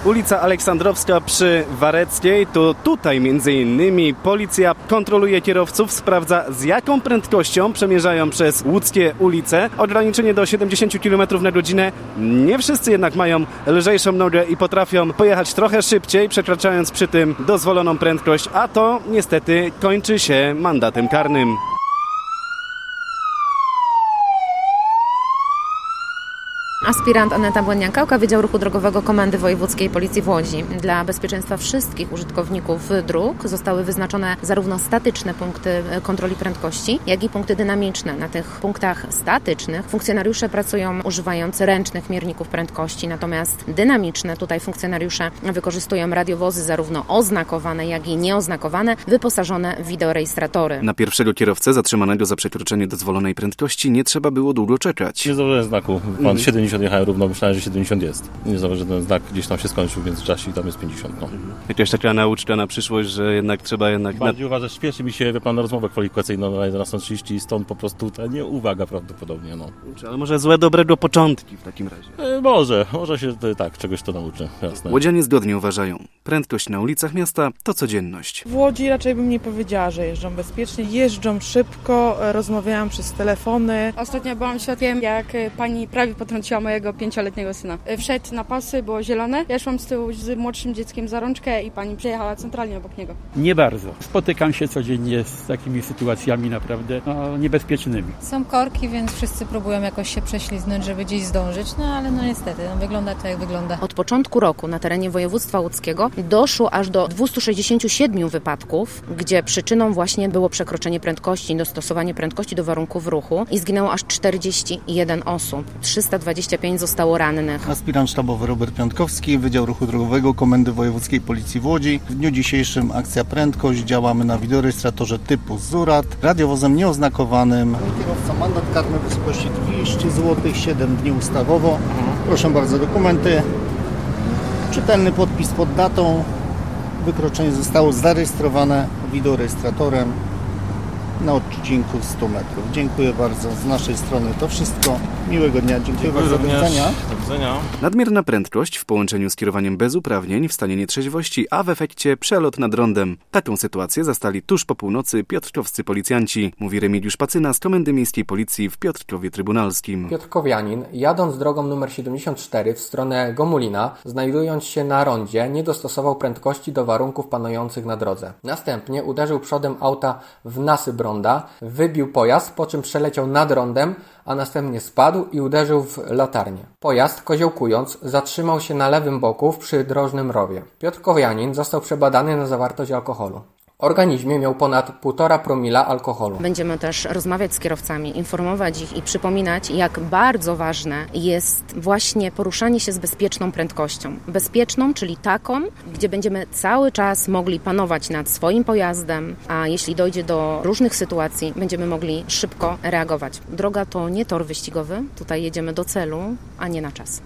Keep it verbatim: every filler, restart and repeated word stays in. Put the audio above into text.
Ulica Aleksandrowska przy Wareckiej, to tutaj między innymi policja kontroluje kierowców, sprawdza z jaką prędkością przemierzają przez łódzkie ulice. Ograniczenie do siedemdziesiąt kilometrów na godzinę. Nie wszyscy jednak mają lżejszą nogę i potrafią pojechać trochę szybciej, przekraczając przy tym dozwoloną prędkość, a to niestety kończy się mandatem karnym. Aspirant Aneta Błędniak-Kałka, Wydział Ruchu Drogowego Komendy Wojewódzkiej Policji w Łodzi. Dla bezpieczeństwa wszystkich użytkowników dróg zostały wyznaczone zarówno statyczne punkty kontroli prędkości, jak i punkty dynamiczne. Na tych punktach statycznych funkcjonariusze pracują używając ręcznych mierników prędkości, natomiast dynamiczne tutaj funkcjonariusze wykorzystują radiowozy zarówno oznakowane, jak i nieoznakowane, wyposażone w wideorejestratory. Na pierwszego kierowcę zatrzymanego za przekroczenie dozwolonej prędkości nie trzeba było długo czekać. Nie zauważyłem znaku. Pan mm. siedemdziesiąt jechałem równo, myślałem, że siedemdziesiąt jest. Nie zauważyłem, że ten znak gdzieś tam się skończył w międzyczasie i tam jest pięćdziesiąt. No. Jakaś taka nauczka na przyszłość, że jednak trzeba jednak... Bardziej uważać, śpieszy mi się, wie pan, na rozmowę kwalifikacyjną na jedenasta trzydzieści i stąd po prostu ta nieuwaga prawdopodobnie. No. Ale może złe, dobrego początki w takim razie? E, może, może się tak, czegoś to nauczy, jasne. Łodzianie zgodnie uważają. Prędkość na ulicach miasta to codzienność. W Łodzi raczej bym nie powiedziała, że jeżdżą bezpiecznie. Jeżdżą szybko, rozmawiałam przez telefony. Ostatnio byłam świadkiem, jak pani prawie potrąciła mojego pięcioletniego syna. Wszedł na pasy, było zielone. Ja szłam z tyłu z młodszym dzieckiem za rączkę i pani przejechała centralnie obok niego. Nie bardzo. Spotykam się codziennie z takimi sytuacjami naprawdę no, niebezpiecznymi. Są korki, więc wszyscy próbują jakoś się prześliznąć, żeby gdzieś zdążyć, no ale no niestety, no, wygląda to jak wygląda. Od początku roku na terenie województwa łódzkiego doszło aż do dwieście sześćdziesiąt siedem wypadków, gdzie przyczyną właśnie było przekroczenie prędkości, dostosowanie prędkości do warunków ruchu i zginęło aż czterdzieści jeden osób. trzysta dwadzieścia pięć zostało rannych. Aspirant sztabowy Robert Piątkowski, Wydział Ruchu Drogowego Komendy Wojewódzkiej Policji w Łodzi. W dniu dzisiejszym akcja Prędkość. Działamy na wideorejestratorze typu Zurat, radiowozem nieoznakowanym. Kierowca mandat karny w wysokości dwieście złotych, siedem dni ustawowo. Proszę bardzo, dokumenty. Czytelny podpis pod datą. Wykroczenie zostało zarejestrowane wideorejestratorem na odcinku sto metrów. Dziękuję bardzo. Z naszej strony to wszystko. Miłego dnia. Dziękuję, Dziękuję bardzo. Do widzenia. Do widzenia. Nadmierna prędkość w połączeniu z kierowaniem bez uprawnień w stanie nietrzeźwości, a w efekcie przelot nad rondem. Taką sytuację zastali tuż po północy piotrkowscy policjanci, mówi Remigiusz Pacyna z Komendy Miejskiej Policji w Piotrkowie Trybunalskim. Piotrkowianin, jadąc drogą numer siedemdziesiąt cztery w stronę Gomulina, znajdując się na rondzie, nie dostosował prędkości do warunków panujących na drodze. Następnie uderzył przodem auta w nasyp ronda, wybił pojazd, po czym przeleciał nad rondem, a następnie spadł i uderzył w latarnię. Pojazd, koziołkując, zatrzymał się na lewym boku w przydrożnym rowie. Piotrkowianin został przebadany na zawartość alkoholu. W organizmie miał ponad półtora promila alkoholu. Będziemy też rozmawiać z kierowcami, informować ich i przypominać, jak bardzo ważne jest właśnie poruszanie się z bezpieczną prędkością. Bezpieczną, czyli taką, gdzie będziemy cały czas mogli panować nad swoim pojazdem, a jeśli dojdzie do różnych sytuacji, będziemy mogli szybko reagować. Droga to nie tor wyścigowy, tutaj jedziemy do celu, a nie na czas.